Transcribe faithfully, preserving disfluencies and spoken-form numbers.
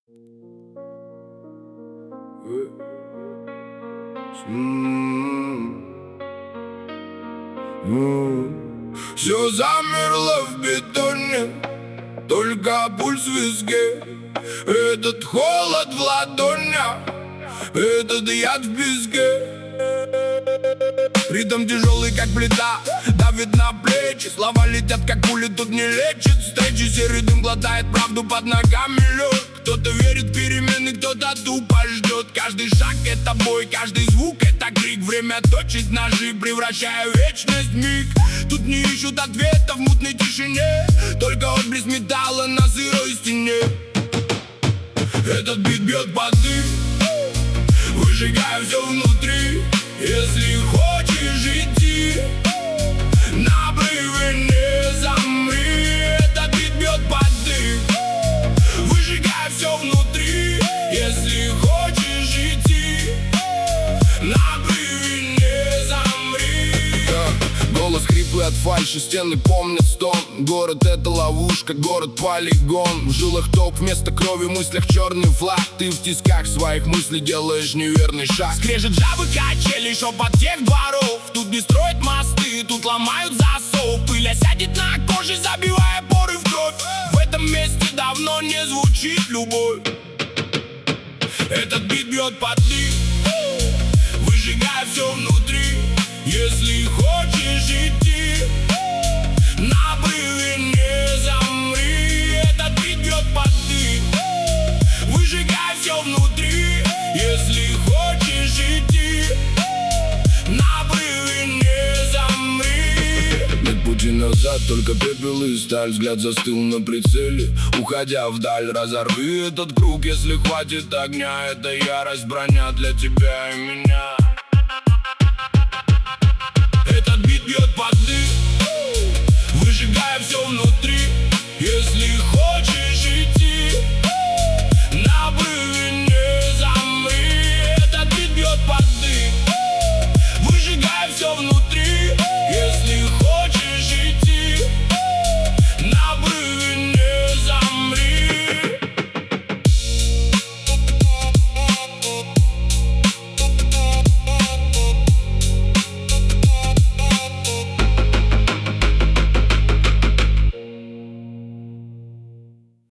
Все замерло в бетоне, только пульс в виске. Этот холод в ладонях, этот яд в песке. Ритм тяжелый, как плита, давит на плечи. Слова летят, как пули, тут не лечит встречи. Серый дым глотает правду, под ногами лед. Кто-то верит в перемены, кто-то тупо ждет. Каждый шаг — это бой, каждый звук — это крик. Время точит ножи, превращая вечность в миг. Тут не ищут ответа в мутной тишине, только отблеск металла на сырой стене. Этот бит бьет под дым, выжигая все внутри. Если хочешь идти, на обрыве не замри. Этот бит бьет под дым, выжигая все внутри. Если хочешь идти, на обрыве не замри. yeah. Голос хриплый от фальши, стены помнят стон. Город — это ловушка, город — полигон. В жилах топ, вместо крови в мыслях черный флаг. Ты в тисках своих мыслей делаешь неверный шаг. Скрежет жабы, качели, шепот тех дворов. Тут не строят мосты, тут ломают засов. Пыль осядет на коже, забивая поры в кровь. В этом месте давно не звучит любовь. Этот бит бьет под дым, выжигая все внутри. Если хочешь идти, на обрыве не замри. Этот бит бьет под дым, выжигай все внутри. Если хочешь идти, на обрыве не замри. Нет пути назад, только пепел и сталь. Взгляд застыл на прицеле, уходя вдаль. Разорви этот круг, если хватит огня. Это ярость, броня для тебя и меня. Этот бит бьет под дым, выжигая все внутри.